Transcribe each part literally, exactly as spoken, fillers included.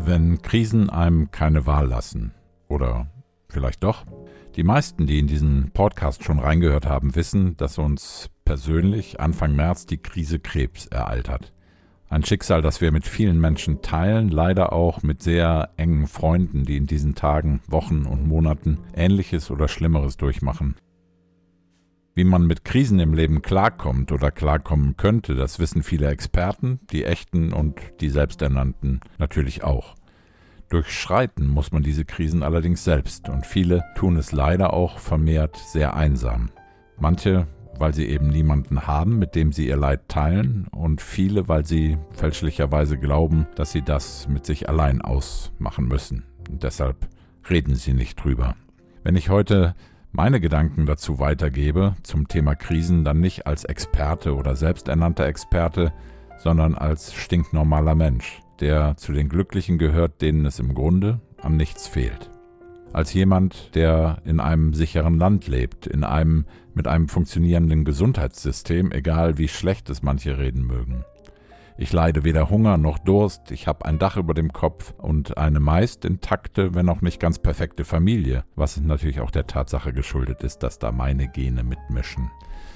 Wenn Krisen einem keine Wahl lassen. Oder vielleicht doch? Die meisten, die in diesen Podcast schon reingehört haben, wissen, dass uns persönlich Anfang März die Krise Krebs ereilt hat. Ein Schicksal, das wir mit vielen Menschen teilen, leider auch mit sehr engen Freunden, die in diesen Tagen, Wochen und Monaten Ähnliches oder Schlimmeres durchmachen. Wie man mit Krisen im Leben klarkommt oder klarkommen könnte, das wissen viele Experten, die echten und die selbsternannten natürlich auch. Durchschreiten muss man diese Krisen allerdings selbst und viele tun es leider auch vermehrt sehr einsam. Manche, weil sie eben niemanden haben, mit dem sie ihr Leid teilen, und viele, weil sie fälschlicherweise glauben, dass sie das mit sich allein ausmachen müssen. Und deshalb reden sie nicht drüber. Wenn ich heute meine Gedanken dazu weitergebe, zum Thema Krisen, dann nicht als Experte oder selbsternannter Experte, sondern als stinknormaler Mensch, der zu den Glücklichen gehört, denen es im Grunde an nichts fehlt. Als jemand, der in einem sicheren Land lebt, in einem mit einem funktionierenden Gesundheitssystem, egal wie schlecht es manche reden mögen. Ich leide weder Hunger noch Durst, ich habe ein Dach über dem Kopf und eine meist intakte, wenn auch nicht ganz perfekte Familie, was natürlich auch der Tatsache geschuldet ist, dass da meine Gene mitmischen.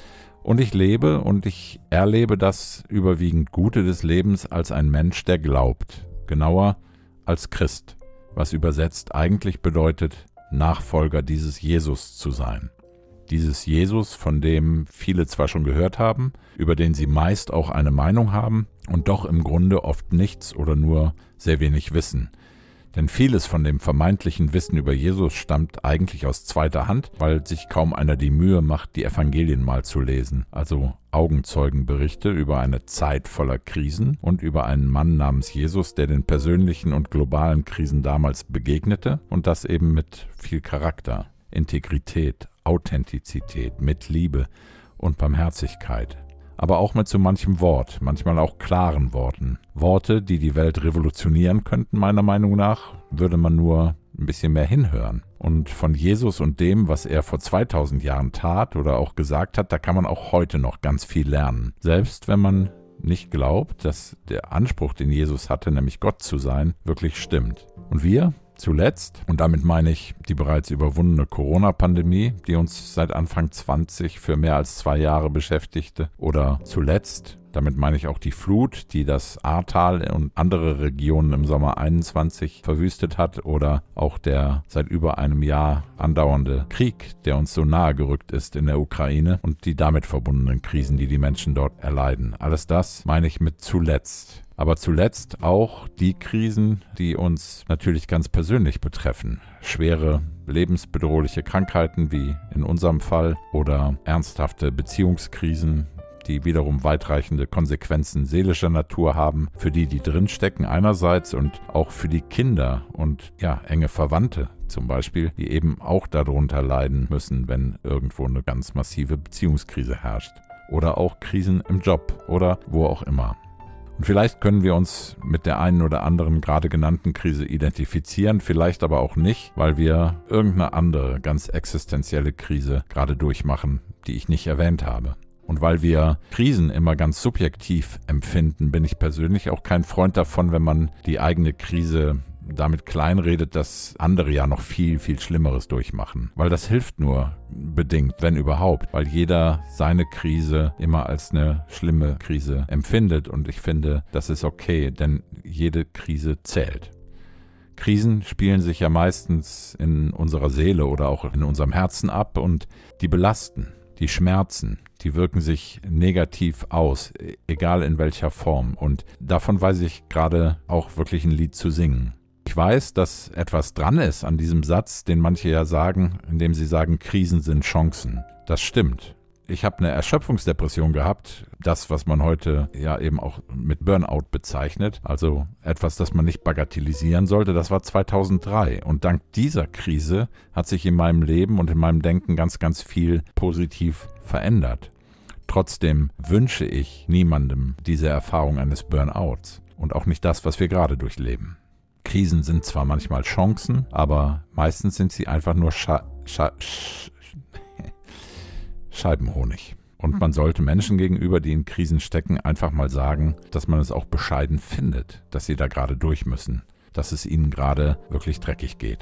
Und ich lebe und ich erlebe das überwiegend Gute des Lebens als ein Mensch, der glaubt, genauer als Christ, was übersetzt eigentlich bedeutet, Nachfolger dieses Jesus zu sein. Dieses Jesus, von dem viele zwar schon gehört haben, über den sie meist auch eine Meinung haben und doch im Grunde oft nichts oder nur sehr wenig wissen. Denn vieles von dem vermeintlichen Wissen über Jesus stammt eigentlich aus zweiter Hand, weil sich kaum einer die Mühe macht, die Evangelien mal zu lesen, also Augenzeugenberichte über eine Zeit voller Krisen und über einen Mann namens Jesus, der den persönlichen und globalen Krisen damals begegnete und das eben mit viel Charakter, Integrität, Authentizität, mit Liebe und Barmherzigkeit. Aber auch mit so manchem Wort, manchmal auch klaren Worten. Worte, die die Welt revolutionieren könnten, meiner Meinung nach, würde man nur ein bisschen mehr hinhören. Und von Jesus und dem, was er vor zweitausend Jahren tat oder auch gesagt hat, da kann man auch heute noch ganz viel lernen. Selbst wenn man nicht glaubt, dass der Anspruch, den Jesus hatte, nämlich Gott zu sein, wirklich stimmt. Und wir? Zuletzt, und damit meine ich die bereits überwundene Corona-Pandemie, die uns seit Anfang zwanzig für mehr als zwei Jahre beschäftigte, oder zuletzt, damit meine ich auch die Flut, die das Ahrtal und andere Regionen im Sommer einundzwanzig verwüstet hat, oder auch der seit über einem Jahr andauernde Krieg, der uns so nahe gerückt ist in der Ukraine und die damit verbundenen Krisen, die die Menschen dort erleiden. Alles das meine ich mit zuletzt. Aber zuletzt auch die Krisen, die uns natürlich ganz persönlich betreffen. Schwere, lebensbedrohliche Krankheiten wie in unserem Fall oder ernsthafte Beziehungskrisen, die wiederum weitreichende Konsequenzen seelischer Natur haben, für die, die drinstecken einerseits und auch für die Kinder und ja, enge Verwandte zum Beispiel, die eben auch darunter leiden müssen, wenn irgendwo eine ganz massive Beziehungskrise herrscht. Oder auch Krisen im Job oder wo auch immer. Und vielleicht können wir uns mit der einen oder anderen gerade genannten Krise identifizieren, vielleicht aber auch nicht, weil wir irgendeine andere ganz existenzielle Krise gerade durchmachen, die ich nicht erwähnt habe. Und weil wir Krisen immer ganz subjektiv empfinden, bin ich persönlich auch kein Freund davon, wenn man die eigene Krise damit kleinredet, dass andere ja noch viel, viel Schlimmeres durchmachen. Weil das hilft nur bedingt, wenn überhaupt, weil jeder seine Krise immer als eine schlimme Krise empfindet und ich finde, das ist okay, denn jede Krise zählt. Krisen spielen sich ja meistens in unserer Seele oder auch in unserem Herzen ab und die belasten, die schmerzen, die wirken sich negativ aus, egal in welcher Form und davon weiß ich gerade auch wirklich ein Lied zu singen. Ich weiß, dass etwas dran ist an diesem Satz, den manche ja sagen, indem sie sagen, Krisen sind Chancen. Das stimmt. Ich habe eine Erschöpfungsdepression gehabt, das, was man heute ja eben auch mit Burnout bezeichnet, also etwas, das man nicht bagatellisieren sollte, das war zweitausenddrei. Und dank dieser Krise hat sich in meinem Leben und in meinem Denken ganz, ganz viel positiv verändert. Trotzdem wünsche ich niemandem diese Erfahrung eines Burnouts und auch nicht das, was wir gerade durchleben. Krisen sind zwar manchmal Chancen, aber meistens sind sie einfach nur Scha- Scha- Sch- Scheibenhonig. Und man sollte Menschen gegenüber, die in Krisen stecken, einfach mal sagen, dass man es auch bescheiden findet, dass sie da gerade durch müssen. dass es ihnen gerade wirklich dreckig geht.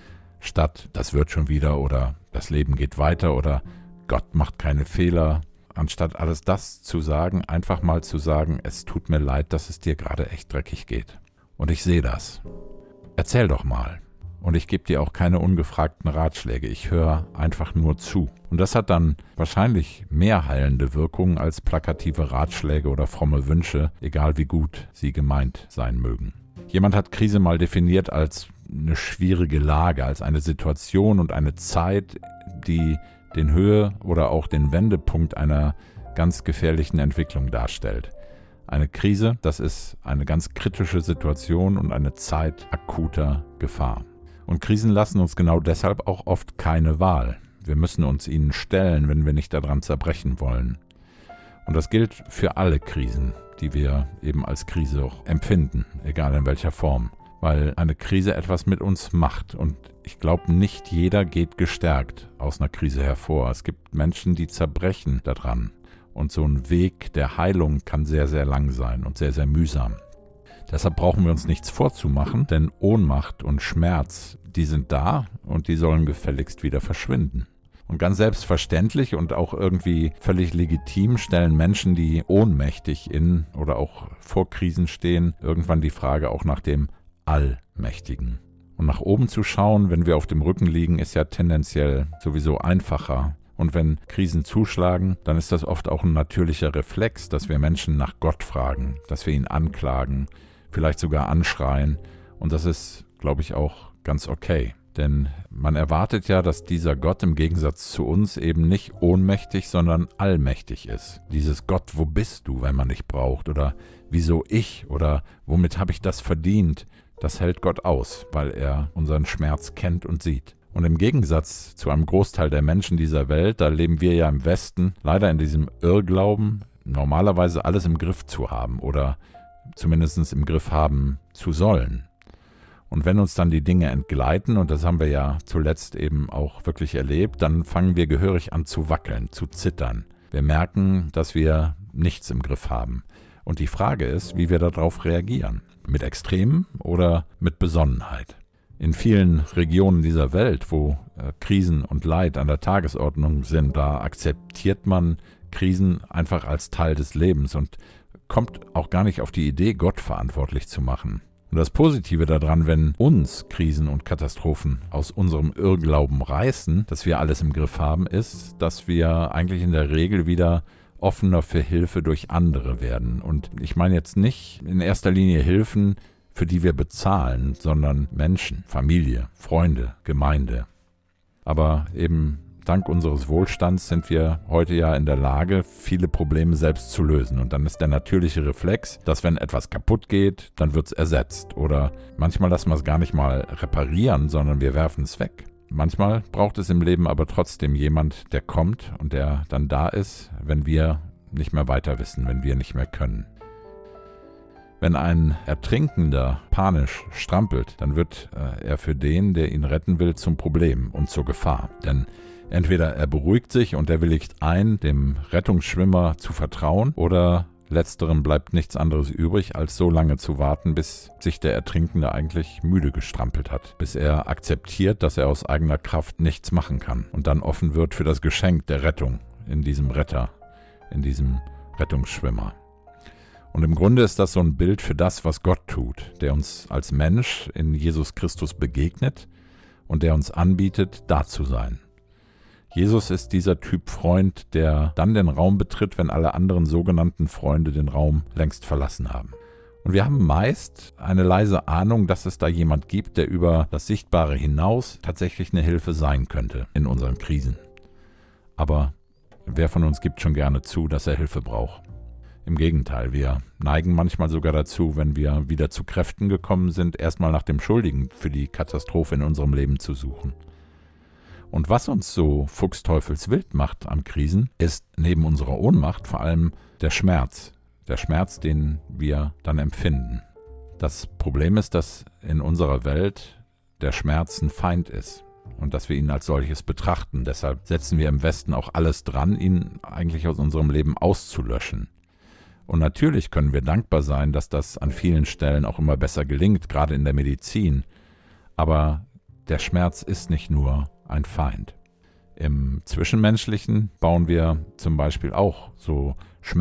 Statt das wird schon wieder oder das Leben geht weiter oder Gott macht keine Fehler. Anstatt alles das zu sagen, einfach mal zu sagen, es tut mir leid, dass es dir gerade echt dreckig geht. Und ich sehe das. Erzähl doch mal. Und ich gebe dir auch keine ungefragten Ratschläge. Ich höre einfach nur zu. Und das hat dann wahrscheinlich mehr heilende Wirkung als plakative Ratschläge oder fromme Wünsche, egal wie gut sie gemeint sein mögen. Jemand hat Krise mal definiert als eine schwierige Lage, als eine Situation und eine Zeit, die den Höhe- oder auch den Wendepunkt einer ganz gefährlichen Entwicklung darstellt. Eine Krise, das ist eine ganz kritische Situation und eine Zeit akuter Gefahr. Und Krisen lassen uns genau deshalb auch oft keine Wahl. Wir müssen uns ihnen stellen, wenn wir nicht daran zerbrechen wollen. Und das gilt für alle Krisen, die wir eben als Krise auch empfinden, egal in welcher Form. Weil eine Krise etwas mit uns macht. Und ich glaube, nicht jeder geht gestärkt aus einer Krise hervor. Es gibt Menschen, die zerbrechen daran. Und so ein Weg der Heilung kann sehr, sehr lang sein und sehr, sehr mühsam. Deshalb brauchen wir uns nichts vorzumachen, denn Ohnmacht und Schmerz, die sind da und die sollen gefälligst wieder verschwinden. Und ganz selbstverständlich und auch irgendwie völlig legitim stellen Menschen, die ohnmächtig in oder auch vor Krisen stehen, irgendwann die Frage auch nach dem Allmächtigen. Und nach oben zu schauen, wenn wir auf dem Rücken liegen, ist ja tendenziell sowieso einfacher. Und wenn Krisen zuschlagen, dann ist das oft auch ein natürlicher Reflex, dass wir Menschen nach Gott fragen, dass wir ihn anklagen, vielleicht sogar anschreien. Und das ist, glaube ich, auch ganz okay. Denn man erwartet ja, dass dieser Gott im Gegensatz zu uns eben nicht ohnmächtig, sondern allmächtig ist. Dieses Gott, wo bist du, wenn man dich braucht? Oder wieso ich? Oder womit habe ich das verdient? Das hält Gott aus, weil er unseren Schmerz kennt und sieht. Und im Gegensatz zu einem Großteil der Menschen dieser Welt, da leben wir ja im Westen leider in diesem Irrglauben, normalerweise alles im Griff zu haben oder zumindest im Griff haben zu sollen. Und wenn uns dann die Dinge entgleiten, und das haben wir ja zuletzt eben auch wirklich erlebt, dann fangen wir gehörig an zu wackeln, zu zittern. Wir merken, dass wir nichts im Griff haben. Und die Frage ist, wie wir darauf reagieren. Mit Extremen oder mit Besonnenheit? In vielen Regionen dieser Welt, wo äh, Krisen und Leid an der Tagesordnung sind, da akzeptiert man Krisen einfach als Teil des Lebens und kommt auch gar nicht auf die Idee, Gott verantwortlich zu machen. Und das Positive daran, wenn uns Krisen und Katastrophen aus unserem Irrglauben reißen, dass wir alles im Griff haben, ist, dass wir eigentlich in der Regel wieder offener für Hilfe durch andere werden. Und ich meine jetzt nicht in erster Linie Hilfen, für die wir bezahlen, sondern Menschen, Familie, Freunde, Gemeinde. Aber eben dank unseres Wohlstands sind wir heute ja in der Lage, viele Probleme selbst zu lösen. Und dann ist der natürliche Reflex, dass wenn etwas kaputt geht, dann wird es ersetzt. Oder manchmal lassen wir es gar nicht mal reparieren, sondern wir werfen es weg. Manchmal braucht es im Leben aber trotzdem jemand, der kommt und der dann da ist, wenn wir nicht mehr weiter wissen, wenn wir nicht mehr können. Wenn ein Ertrinkender panisch strampelt, dann wird äh, er für den, der ihn retten will, zum Problem und zur Gefahr. Denn entweder er beruhigt sich und er willigt ein, dem Rettungsschwimmer zu vertrauen, oder letzterem bleibt nichts anderes übrig, als so lange zu warten, bis sich der Ertrinkende eigentlich müde gestrampelt hat, bis er akzeptiert, dass er aus eigener Kraft nichts machen kann und dann offen wird für das Geschenk der Rettung in diesem Retter, in diesem Rettungsschwimmer. Und im Grunde ist das so ein Bild für das, was Gott tut, der uns als Mensch in Jesus Christus begegnet und der uns anbietet, da zu sein. Jesus ist dieser Typ Freund, der dann den Raum betritt, wenn alle anderen sogenannten Freunde den Raum längst verlassen haben. Und wir haben meist eine leise Ahnung, dass es da jemand gibt, der über das Sichtbare hinaus tatsächlich eine Hilfe sein könnte in unseren Krisen. Aber wer von uns gibt schon gerne zu, dass er Hilfe braucht? Im Gegenteil, wir neigen manchmal sogar dazu, wenn wir wieder zu Kräften gekommen sind, erstmal nach dem Schuldigen für die Katastrophe in unserem Leben zu suchen. Und was uns so fuchsteufelswild macht am Krisen, ist neben unserer Ohnmacht vor allem der Schmerz. Der Schmerz, den wir dann empfinden. Das Problem ist, dass in unserer Welt der Schmerz ein Feind ist und dass wir ihn als solches betrachten. Deshalb setzen wir im Westen auch alles dran, ihn eigentlich aus unserem Leben auszulöschen. Und natürlich können wir dankbar sein, dass das an vielen Stellen auch immer besser gelingt, gerade in der Medizin. Aber der Schmerz ist nicht nur ein Feind. Im Zwischenmenschlichen bauen wir zum Beispiel auch so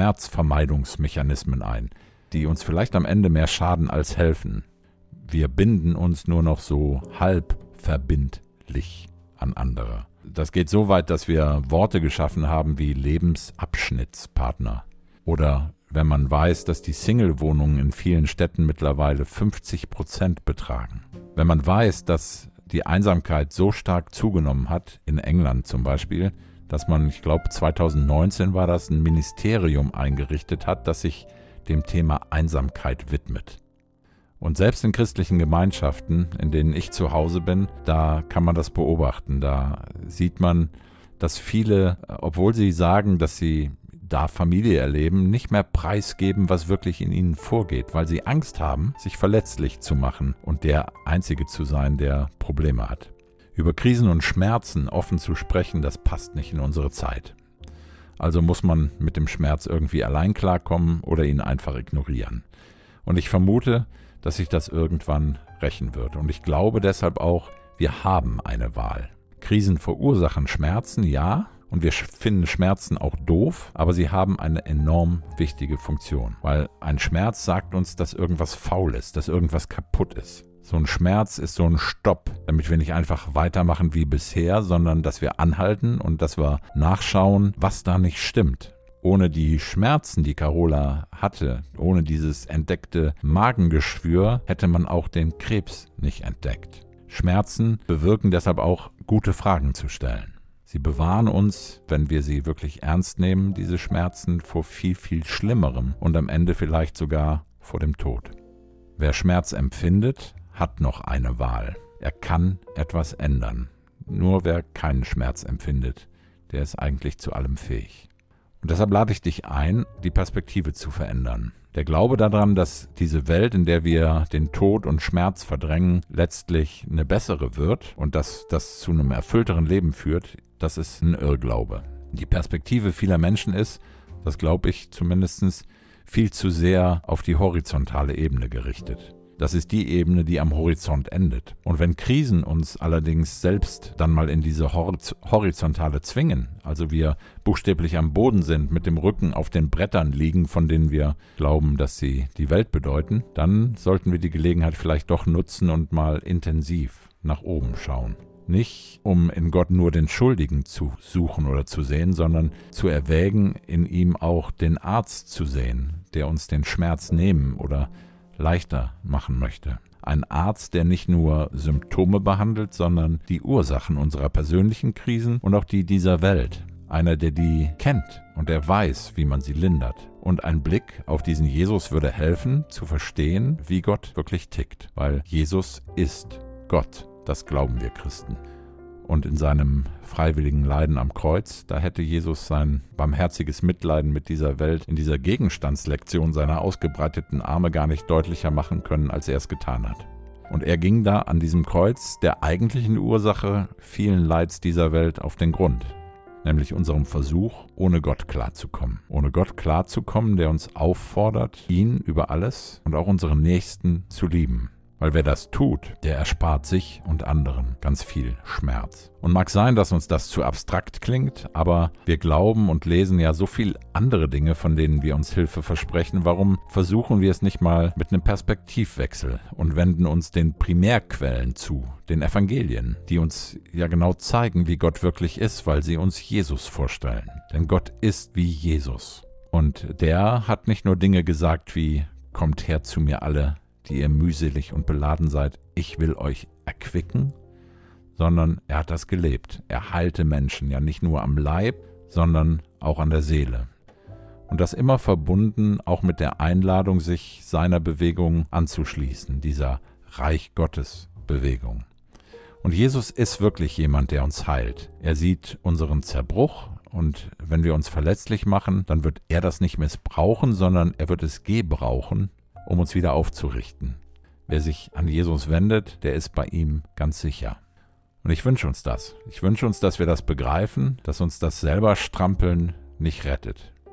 Schmerzvermeidungsmechanismen ein, die uns vielleicht am Ende mehr schaden als helfen. Wir binden uns nur noch so halb verbindlich an andere. Das geht so weit, dass wir Worte geschaffen haben wie Lebensabschnittspartner. Oder wenn man weiß, dass die Single-Wohnungen in vielen Städten mittlerweile fünfzig Prozent betragen. Wenn man weiß, dass die Einsamkeit so stark zugenommen hat, in England zum Beispiel, dass man, ich glaube zweitausendneunzehn war das, ein Ministerium eingerichtet hat, das sich dem Thema Einsamkeit widmet. Und selbst in christlichen Gemeinschaften, in denen ich zu Hause bin, da kann man das beobachten. Da sieht man, dass viele, obwohl sie sagen, dass sie da Familie erleben, nicht mehr preisgeben, was wirklich in ihnen vorgeht, weil sie Angst haben, sich verletzlich zu machen und der Einzige zu sein, der Probleme hat. Über Krisen und Schmerzen offen zu sprechen, das passt nicht in unsere Zeit. Also muss man mit dem Schmerz irgendwie allein klarkommen oder ihn einfach ignorieren. Und ich vermute, dass sich das irgendwann rächen wird. Und ich glaube deshalb auch, wir haben eine Wahl. Krisen verursachen Schmerzen, ja, und wir finden Schmerzen auch doof, aber sie haben eine enorm wichtige Funktion, weil ein Schmerz sagt uns, dass irgendwas faul ist, dass irgendwas kaputt ist. So ein Schmerz ist so ein Stopp, damit wir nicht einfach weitermachen wie bisher, sondern dass wir anhalten und dass wir nachschauen, was da nicht stimmt. Ohne die Schmerzen, die Carola hatte, ohne dieses entdeckte Magengeschwür, hätte man auch den Krebs nicht entdeckt. Schmerzen bewirken deshalb auch, gute Fragen zu stellen. Sie bewahren uns, wenn wir sie wirklich ernst nehmen, diese Schmerzen, vor viel, viel Schlimmerem und am Ende vielleicht sogar vor dem Tod. Wer Schmerz empfindet, hat noch eine Wahl. Er kann etwas ändern. Nur wer keinen Schmerz empfindet, der ist eigentlich zu allem fähig. Und deshalb lade ich dich ein, die Perspektive zu verändern. Der Glaube daran, dass diese Welt, in der wir den Tod und Schmerz verdrängen, letztlich eine bessere wird und dass das zu einem erfüllteren Leben führt, das ist ein Irrglaube. Die Perspektive vieler Menschen ist, das glaube ich zumindest, viel zu sehr auf die horizontale Ebene gerichtet. Das ist die Ebene, die am Horizont endet. Und wenn Krisen uns allerdings selbst dann mal in diese Horiz- Horizontale zwingen, also wir buchstäblich am Boden sind, mit dem Rücken auf den Brettern liegen, von denen wir glauben, dass sie die Welt bedeuten, dann sollten wir die Gelegenheit vielleicht doch nutzen und mal intensiv nach oben schauen. Nicht, um in Gott nur den Schuldigen zu suchen oder zu sehen, sondern zu erwägen, in ihm auch den Arzt zu sehen, der uns den Schmerz nehmen oder leichter machen möchte. Ein Arzt, der nicht nur Symptome behandelt, sondern die Ursachen unserer persönlichen Krisen und auch die dieser Welt. Einer, der die kennt und der weiß, wie man sie lindert. Und ein Blick auf diesen Jesus würde helfen, zu verstehen, wie Gott wirklich tickt. Weil Jesus ist Gott, das glauben wir Christen. Und in seinem freiwilligen Leiden am Kreuz, da hätte Jesus sein barmherziges Mitleiden mit dieser Welt in dieser Gegenstandslektion seiner ausgebreiteten Arme gar nicht deutlicher machen können, als er es getan hat. Und er ging da an diesem Kreuz der eigentlichen Ursache vielen Leids dieser Welt auf den Grund, nämlich unserem Versuch, ohne Gott klarzukommen. Ohne Gott klarzukommen, der uns auffordert, ihn über alles und auch unseren Nächsten zu lieben. Weil wer das tut, der erspart sich und anderen ganz viel Schmerz. Und mag sein, dass uns das zu abstrakt klingt, aber wir glauben und lesen ja so viel andere Dinge, von denen wir uns Hilfe versprechen. Warum versuchen wir es nicht mal mit einem Perspektivwechsel und wenden uns den Primärquellen zu, den Evangelien, die uns ja genau zeigen, wie Gott wirklich ist, weil sie uns Jesus vorstellen. Denn Gott ist wie Jesus. Und der hat nicht nur Dinge gesagt wie, kommt her zu mir alle, die ihr mühselig und beladen seid, ich will euch erquicken, sondern er hat das gelebt. Er heilte Menschen, ja nicht nur am Leib, sondern auch an der Seele. Und das immer verbunden auch mit der Einladung, sich seiner Bewegung anzuschließen, dieser Reich Gottes Bewegung. Und Jesus ist wirklich jemand, der uns heilt. Er sieht unseren Zerbruch und wenn wir uns verletzlich machen, dann wird er das nicht missbrauchen, sondern er wird es gebrauchen, um uns wieder aufzurichten. Wer sich an Jesus wendet, der ist bei ihm ganz sicher. Und ich wünsche uns das. Ich wünsche uns, dass wir das begreifen, dass uns das selber Strampeln nicht rettet.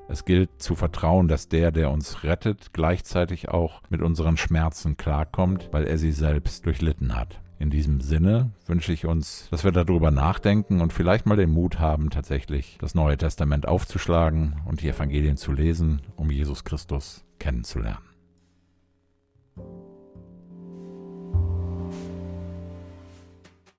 Es gilt zu vertrauen, dass der, der uns rettet, gleichzeitig auch mit unseren Schmerzen klarkommt, weil er sie selbst durchlitten hat. In diesem Sinne wünsche ich uns, dass wir darüber nachdenken und vielleicht mal den Mut haben, tatsächlich das Neue Testament aufzuschlagen und die Evangelien zu lesen, um Jesus Christus kennenzulernen.